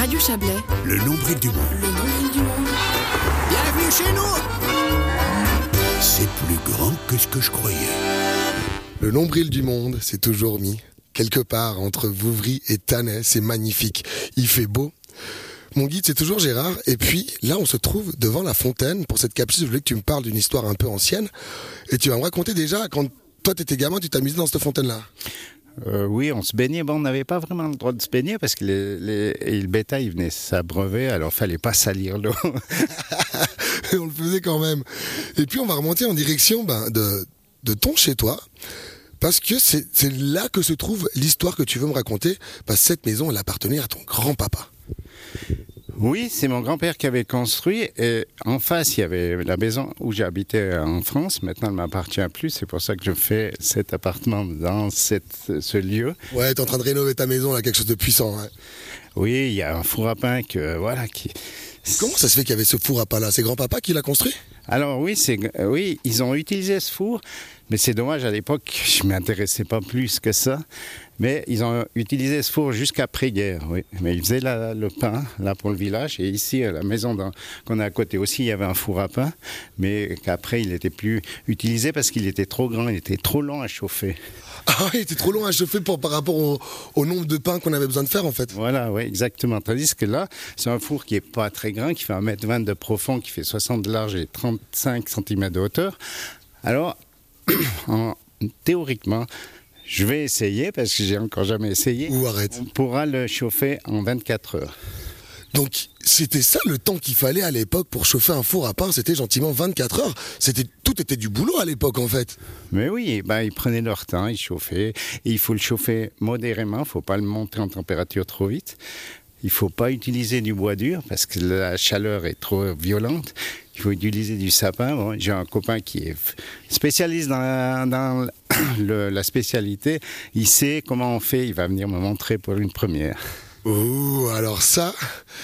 Radio Chablais. Le nombril du monde. Le nombril du monde. Bienvenue chez nous. C'est plus grand que ce que je croyais. Le nombril du monde, c'est toujours mis quelque part entre Vouvry et Tannay. C'est magnifique. Il fait beau. Mon guide, c'est toujours Gérard. Et puis, là, on se trouve devant la fontaine. Pour cette capsule, je voulais que tu me parles d'une histoire un peu ancienne. Et tu vas me raconter déjà, quand toi, t'étais gamin, tu t'amusais dans cette fontaine-là. Oui, on se baignait. Bon, on n'avait pas vraiment le droit de se baigner parce que le bétail venait s'abreuver, alors fallait pas salir l'eau. On le faisait quand même. Et puis, on va remonter en direction de ton chez-toi. Parce que c'est là que se trouve l'histoire que tu veux me raconter. Parce que cette maison, elle appartenait à ton grand-papa. Oui, c'est mon grand-père qui avait construit. Et en face, il y avait la maison où j'habitais en France. Maintenant, elle ne m'appartient plus. C'est pour ça que je fais cet appartement dans ce lieu. Ouais, t'es en train de rénover ta maison, là, quelque chose de puissant. Ouais. Oui, il y a un four à pain Comment ça se fait qu'il y avait ce four à pain là? C'est grand-papa qui l'a construit? Alors oui, ils ont utilisé ce four, mais c'est dommage, à l'époque, je ne m'intéressais pas plus que ça. Mais ils ont utilisé ce four jusqu'après-guerre, oui. Mais ils faisaient le pain, là, pour le village. Et ici, à la maison qu'on a à côté aussi, il y avait un four à pain. Mais qu'après, il n'était plus utilisé parce qu'il était trop grand, il était trop long à chauffer. Ah oui, il était trop long à chauffer par rapport au nombre de pains qu'on avait besoin de faire, en fait. Voilà, oui, exactement. Tandis que là, c'est un four qui n'est pas très grand, qui fait 1,20 m de profond, qui fait 60 de large et 35 cm de hauteur. Alors, théoriquement, je vais essayer, parce que j'ai encore jamais essayé. Ou arrête. On pourra le chauffer en 24 heures. Donc, c'était ça le temps qu'il fallait à l'époque pour chauffer un four à pain, c'était gentiment 24 heures. Tout était du boulot à l'époque, en fait. Mais oui, ils prenaient leur temps, ils chauffaient. Et il faut le chauffer modérément, il ne faut pas le monter en température trop vite. Il ne faut pas utiliser du bois dur, parce que la chaleur est trop violente. Il faut utiliser du sapin. Bon, j'ai un copain qui est spécialiste dans la spécialité. Il sait comment on fait. Il va venir me montrer pour une première. Oh, alors ça,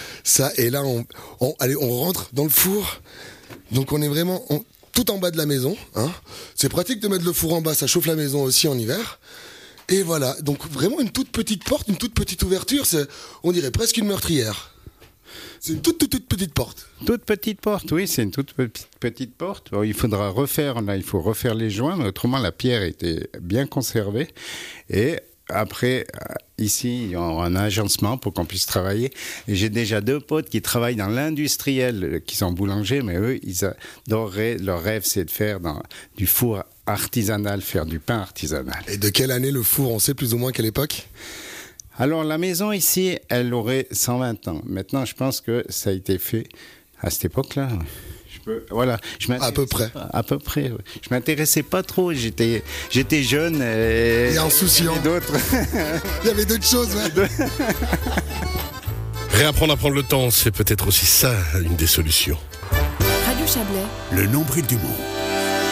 et là, on rentre dans le four. Donc on est vraiment tout en bas de la maison. Hein. C'est pratique de mettre le four en bas, ça chauffe la maison aussi en hiver. Et voilà, donc vraiment une toute petite porte, une toute petite ouverture. On dirait presque une meurtrière. C'est une toute petite porte. Toute petite porte, oui, c'est une toute petite porte. Bon, il faudra refaire les joints, mais autrement la pierre était bien conservée. Et après, ici, il y aura un agencement pour qu'on puisse travailler. Et j'ai déjà 2 potes qui travaillent dans l'industriel, qui sont boulangers, mais eux, ils adoreraient, leur rêve, c'est de faire du four artisanal, faire du pain artisanal. Et de quelle année le four? On sait plus ou moins quelle époque? Alors, la maison ici, elle aurait 120 ans. Maintenant, je pense que ça a été fait à cette époque-là. Voilà, à peu près. À peu près. Oui. Je m'intéressais pas trop. J'étais jeune et insouciant. Et d'autres. Il y avait d'autres choses. Ouais. Réapprendre à prendre le temps, c'est peut-être aussi ça une des solutions. Radio Chablais. Le nombril du monde.